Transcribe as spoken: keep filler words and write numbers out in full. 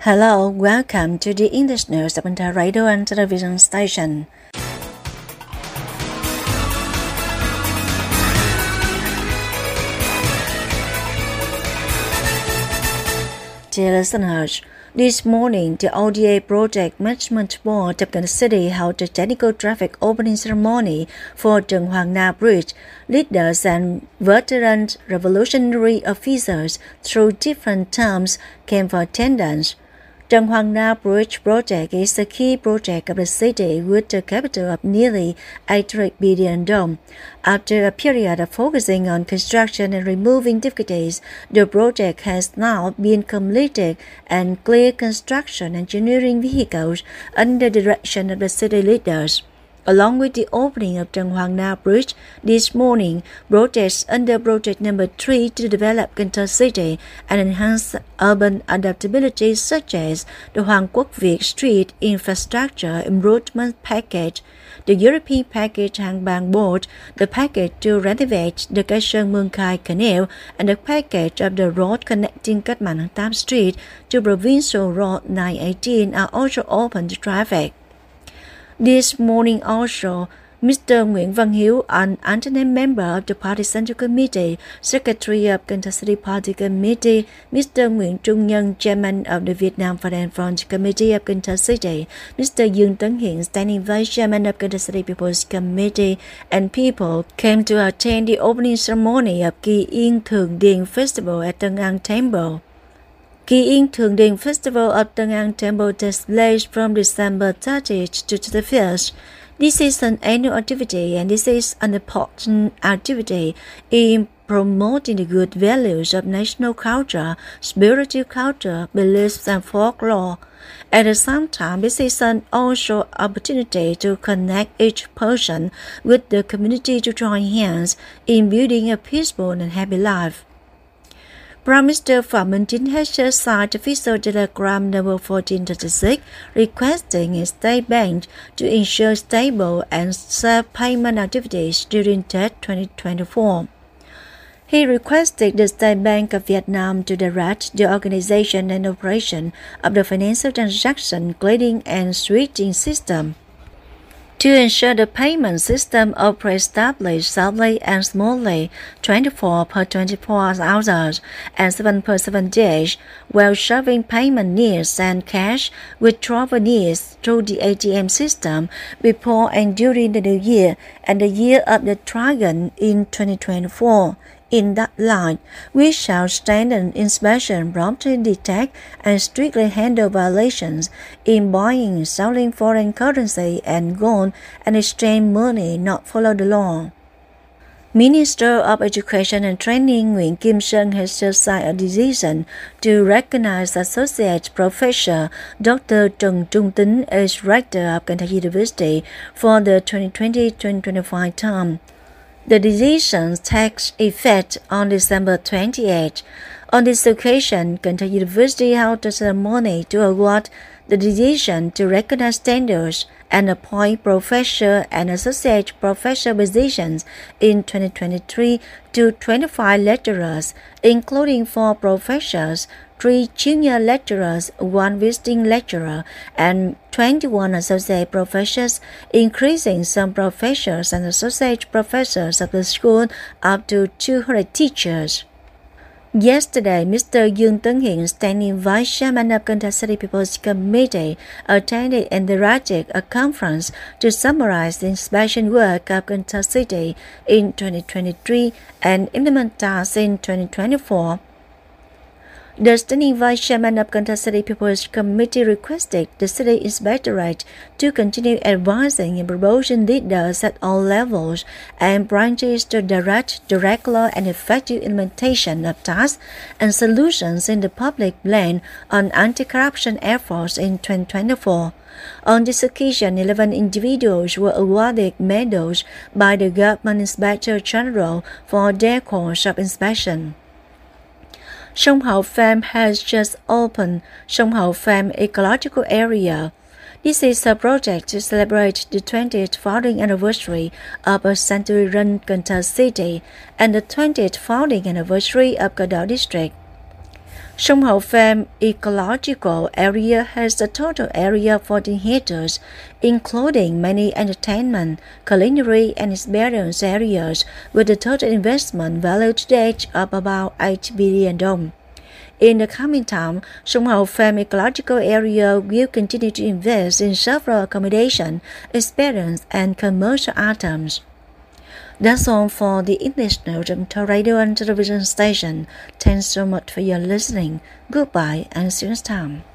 Hello, welcome to the English News of the radio and television station. Dear listeners, this morning, the O D A Project Management Board of Kansas City held a technical traffic opening ceremony for Trần Hoàng Na Bridge. Leaders and veteran revolutionary officers through different terms came for attendance. Trần Hoàng Na Bridge project is a key project of the city with a capital of nearly eight billion dollars. After a period of focusing on construction and removing difficulties, the project has now been completed and cleared construction engineering vehicles under the direction of the city leaders. Along with the opening of Trần Hoàng Na Bridge this morning, projects under project number three to develop Kansas City and enhance urban adaptability such as the Hoàng Quốc Việt Street Infrastructure Improvement Package, the European Package Hàng Bàng Board, the package to renovate the Cái Sơn Mương Khai Canal, and the package of the road connecting Cách Mạng tháng tám Street to Provincial Road nine eighteen are also open to traffic. This morning also, Mister Nguyễn Văn Hiếu, an alternate member of the Party Central Committee, Secretary of Kansas City Party Committee, Mister Nguyễn Trung Nhân, Chairman of the Vietnam Freedom Front Committee of Kansas City, Mister Dương Tấn Hiện, Standing Vice Chairman of Kansas City People's Committee, and people came to attend the opening ceremony of Kỳ Yên Thượng Điền Festival at Tân An Temple. Kỳ Yên Thượng Điền Festival of Tân An Temple takes place from December thirtieth to thirty-first. This is an annual activity and this is an important activity in promoting the good values of national culture, spiritual culture, beliefs and folklore. At the same time, this is an also opportunity to connect each person with the community to join hands in building a peaceful and happy life. Prime Minister Phạm Minh Chính has just signed official telegram number fourteen thirty-six requesting a state bank to ensure stable and safe payment activities during Tết twenty twenty-four. He requested the State Bank of Vietnam to direct the organization and operation of the financial transaction clearing and switching system to ensure the payment system operates stably, soundly, and smoothly, twenty-four per twenty-four hours and seven per seven days, while serving payment needs and cash withdrawal needs through the A T M system before and during the New Year and the Year of the Dragon in twenty twenty-four. In that line, we shall strengthen inspection, promptly detect and strictly handle violations in buying, selling foreign currency and gold and exchange money not follow the law. Minister of Education and Training Nguyễn Kim Sơn has just signed a decision to recognize Associate Professor Doctor Trần Trung Tín as Rector of Kentucky University for the twenty twenty to twenty twenty-five term. The decision takes effect on December twenty-eighth. On this occasion, Kentucky University held a ceremony to award the decision to recognize standards and appoint professor and associate professor positions in twenty twenty-three to twenty-five lecturers, including four professors, three junior lecturers, one visiting lecturer, and twenty-one associate professors, increasing some professors and associate professors of the school up to two hundred teachers. Yesterday, Mister Dương Tấn Hiện, Standing Vice Chairman of Kansas City People's Committee, attended and directed a conference to summarize the inspection work of Kansas City in twenty twenty-three and implement tasks in twenty twenty-four. The Standing Vice Chairman of Kansas City People's Committee requested the City Inspectorate to continue advising and promoting leaders at all levels and branches to direct the regular and effective implementation of tasks and solutions in the public plan on anti-corruption efforts in twenty twenty-four. On this occasion, eleven individuals were awarded medals by the Government Inspector General for their course of inspection. Sông Hậu Farm has just opened Sông Hậu Farm Ecological Area. This is a project to celebrate the twentieth founding anniversary of a century-run Kansas City and the twentieth founding anniversary of Cờ Đỏ District. Sông Hậu Pham Ecological Area has a total area of fourteen hectares, including many entertainment, culinary, and experience areas, with a total investment value to date of about eight billion dong. In the coming time, Sông Hậu Pham Ecological Area will continue to invest in several accommodation, experience, and commercial items. That's all for the International Radio and Television Station. Thanks so much for your listening. Goodbye and see you next time.